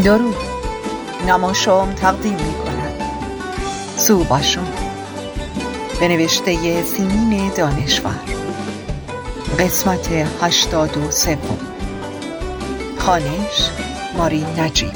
درود. نماشام تقدیم می کند سوباشون به نوشته سیمین دانشور. قسمت 83. خوانش ماری نجیب.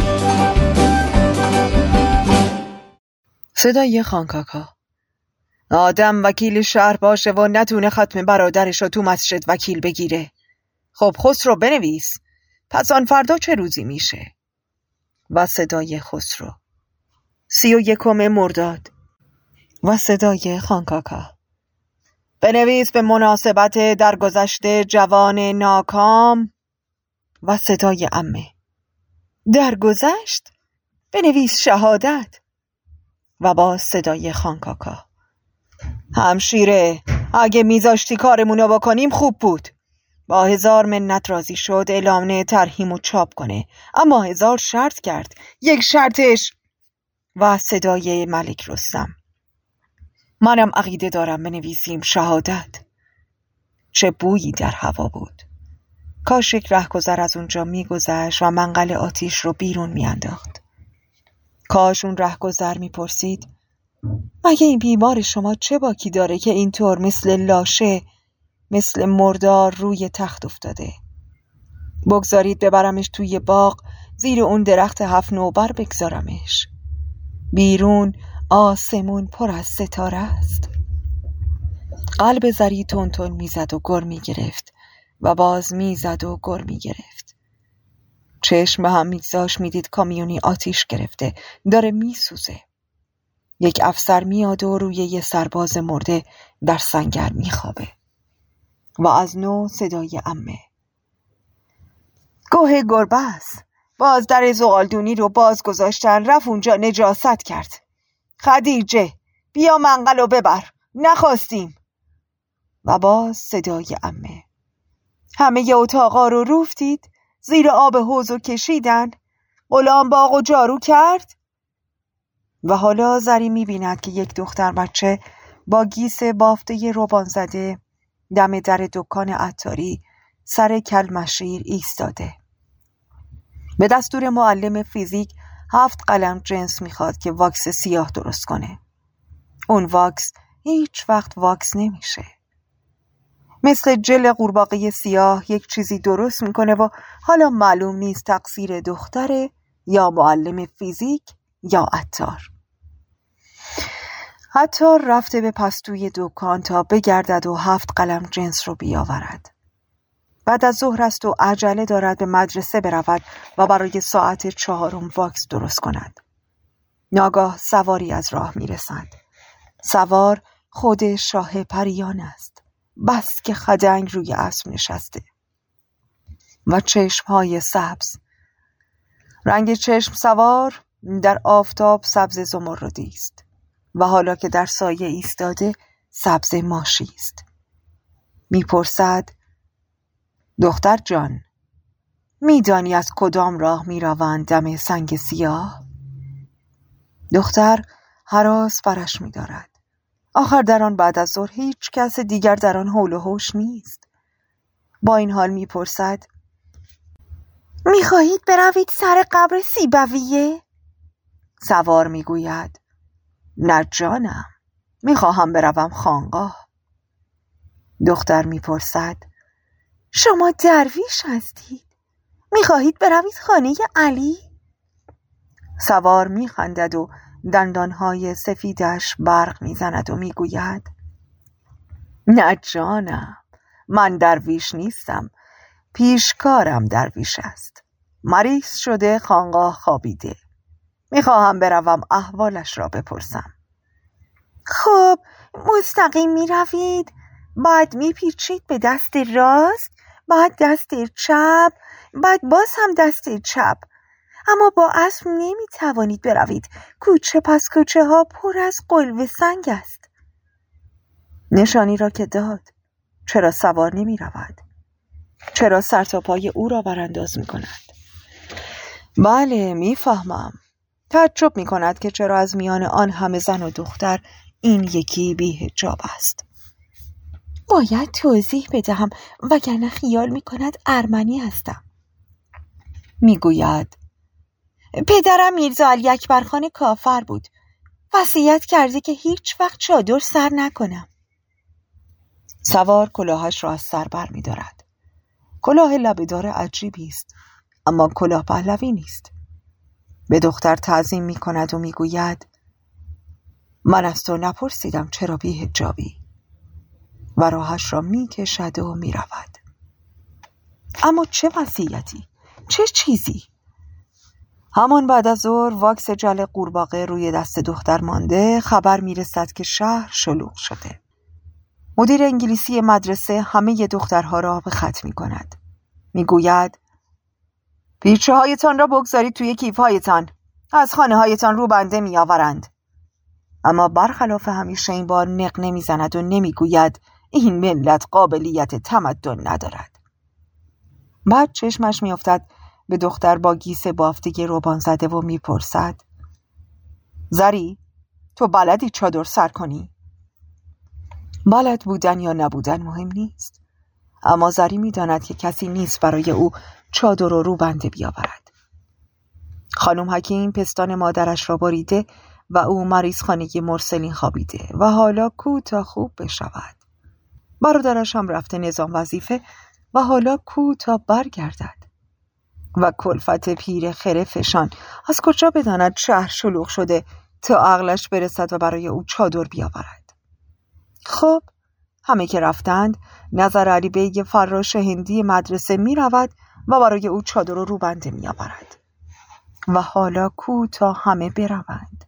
صدای خانکاکا. آدم وکیل شهر باشه و نتونه ختم برادرش رو تو مسجد وکیل بگیره. خب خسرو بنویس، پس آن فردا چه روزی میشه؟ و صدای خسرو. 31 مرداد. و صدای خانکاکا. بنویس به مناسبت درگذشت جوان ناکام. و صدای عمه. درگذشت؟ بنویس شهادت. و با صدای خانکاکا. همشیره، اگه میذاشتی کارمونو بکنیم خوب بود. با 1000 منت راضی شد اعلامنامه ترحیمو چاپ کنه، اما 1000 شرط کرد. یک شرطش. و صدای ملک رستم. منم عقیده دارم بنویسیم شهادت. چه بویی در هوا بود. کاش یک رهگذر از اونجا میگذشت و منقل آتیش رو بیرون میانداخت. کاش اون رهگذر میپرسید مگه این بیمار شما چه باکی داره که اینطور مثل لاشه، مثل مردار روی تخت افتاده؟ بگذارید ببرمش توی باغ، زیر اون درخت 7 نوبر بگذارمش. بیرون آسمون پر از ستاره است. قلب زری تون تون میزد و گر میگرفت و باز میزد و گر میگرفت. چشم به هم میگذاشت، میدید کامیونی آتیش گرفته داره میسوزه. یک افسر میاد و روی یه سرباز مرده در سنگر میخوابه. و از نو صدای عمه. گوه گربه است. باز در زغالدونی رو باز گذاشتن، رفت اونجا نجاست کرد. خدیجه بیا منقلو ببر، نخواستیم. و باز صدای عمه. همه ی اتاقا رو روفتید، زیر آب حوضو کشیدن، غلام باغو جارو کرد. و حالا زری می‌بیند که یک دختر بچه با گیس بافته روبان زده دم در دکان عطاری سر کلمشیر ایستاده. به دستور معلم فیزیک 7 قلم جنس میخواد که واکس سیاه درست کنه. اون واکس هیچ وقت واکس نمیشه. مثل جل قورباغه سیاه یک چیزی درست میکنه و حالا معلوم نیست تقصیر دختره یا معلم فیزیک یا عطار. عطار رفته به پستوی دکان تا بگردد و 7 قلم جنس رو بیاورد. بعد از ظهر است و عجله دارد به مدرسه برود و برای ساعت 4 واکس درست کند. ناگاه سواری از راه میرسد. سوار خود شاه پریان است. بس که خدنگ روی اسب نشسته و چشمهای سبز. رنگ چشم سوار در آفتاب سبز زمردی است و حالا که در سایه ایستاده سبز ماشی است. میپرسد دختر جان، میدانی از کدام راه میروند دم سنگ سیاه؟ دختر هراس برش میدارد. آخر در آن بعد از ظهر هیچ کس دیگر در آن حول و حوش نیست. با این حال میپرسد میخواهید بروید سر قبر سیبویه؟ سوار میگوید نه جانم، میخواهم بروم خانقاه. دختر میپرسد شما درویش هستید؟ میخواهید بروید خانه علی؟ سوار میخندد و دندانهای سفیدش برق میزند و میگوید نه جانم، من درویش نیستم، پیشکارم درویش است. مریض شده خانقاه خوابیده، میخواهم بروم احوالش را بپرسم. خب مستقیم میروید، بعد میپیچید به دست راست، بعد دست چپ، بعد باز هم دست چپ. اما با اسب نمیتوانید بروید، کوچه پس کوچه ها پر از قلوه سنگ است. نشانی را که داد. چرا سوار نمی رود؟ چرا سر تا پای او را برانداز می کند؟ بله میفهمم. تعجب می کند که چرا از میان آن همه زن و دختر این یکی بی حجاب است. باید توضیح بدهم وگرنه خیال می کند ارمنی هستم. می گوید پدرم میرزا علی اکبر خان کافر بود. وصیت کرده که هیچ وقت چادر سر نکنم. سوار کلاهش را از سر بر می دارد. کلاه لبه‌دار عجیبی است، اما کلاه پهلوی نیست. به دختر تعظیم می کند و می گوید من از تو نپرسیدم چرا بی حجابی، و راهش را می کشد و می رود. اما چه وصیتی؟ چه چیزی؟ همان بعد از ظهر واکس جل قورباغه روی دست دختر مانده، خبر می رسد که شهر شلوغ شده. مدیر انگلیسی مدرسه همه دخترها را به خط می کند. می گوید پیچه هایتان را بگذارید توی کیف هایتان. از خانه هایتان رو بنده می آورند. اما برخلاف همیشه این بار نق نمی زند و نمی گوید این ملت قابلیت تمدن ندارد. بعد چشمش می افتد به دختر با گیسه بافتگی روبان زده و می پرسد زری، تو بلدی چادر سر کنی؟ بلد بودن یا نبودن مهم نیست، اما زری می داند که کسی نیست برای او چادر و روبنده بیاورد. خانم حکیم پستان مادرش را بریده و او مریض خانه مرسلین خوابیده و حالا کو تا خوب بشود. برادرش هم رفته نظام وظیفه و حالا کو تا برگردد. و کلفت پیر خرفشان از کجا بداند شهر شلوغ شده تا عقلش برسد و برای او چادر بیاورد. خب همه که رفتند، نظر علی بیگ فراش هندی مدرسه می رود و برای او چادر و روبنده می آورد. و حالا کو تا همه بروند.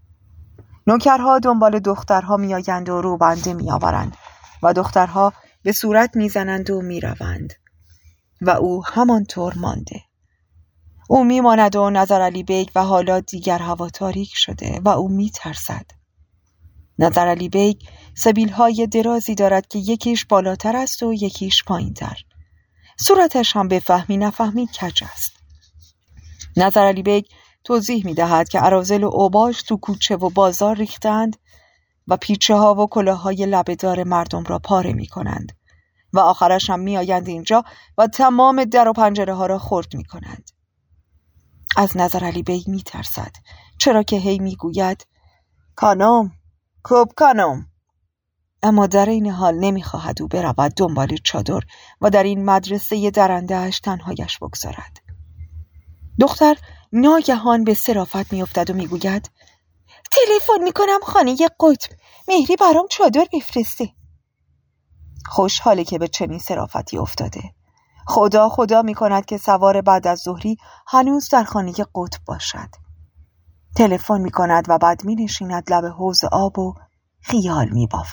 نوکرها دنبال دخترها می آیند و روبنده می آورند و دخترها به صورت می زنند و می روند و او همانطور مانده. او می ماند و نظر علی بیگ و حالا دیگر هوا تاریک شده و او می ترسد. نظر علی بیگ سبیل‌های درازی دارد که یکیش بالاتر است و یکیش پایین‌تر. صورتش هم به فهمی نفهمی کج است. نظر علی بیگ توضیح می دهد که اراذل و اوباش تو کوچه و بازار ریختند و پیچه ها و کلاه های لبه‌دار مردم را پاره می کنند و آخرش هم می آیند اینجا و تمام در و پنجره ها را خرد می کنند. از نظر علی بیگ می ترسد، چرا که هی می گوید کانم، کوب کانم. اما در این حال نمی خواهد او برود دنبال چادر و در این مدرسه درنده‌اش تنهایش بگذارد. دختر ناگهان به صرافت می افتد و می گوید تلفن می کنم خانه قطب، مهری برام چادر بفرسته. خوشحاله که به چنین صرافتی افتاده. خدا می کند که سوار بعد از ظهری هنوز در خانه قطب باشد. تلفن می کند و بعد می نشیند لب حوض آب و خیال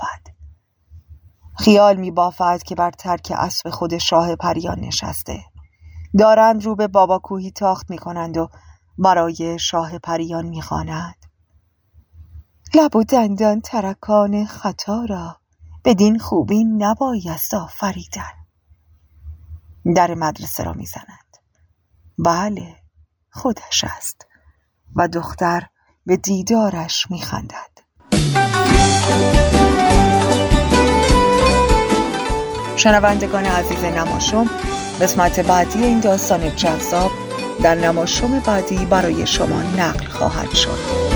می بافد که بر ترک اسب خود شاه پریان نشسته. دارند رو به بابا کوهی تاخت می کنند و برای شاه پریان می خواند لب و دندان ترکان خطا را بدین خوبی نبایست آفریدن. در مدرسه را می زند. بله، خودش است و دختر به دیدارش می خندد. شنوندگان عزیز نماشوم، قسمت بعدی این داستان جذاب در نماشوم بعدی برای شما نقل خواهد شد.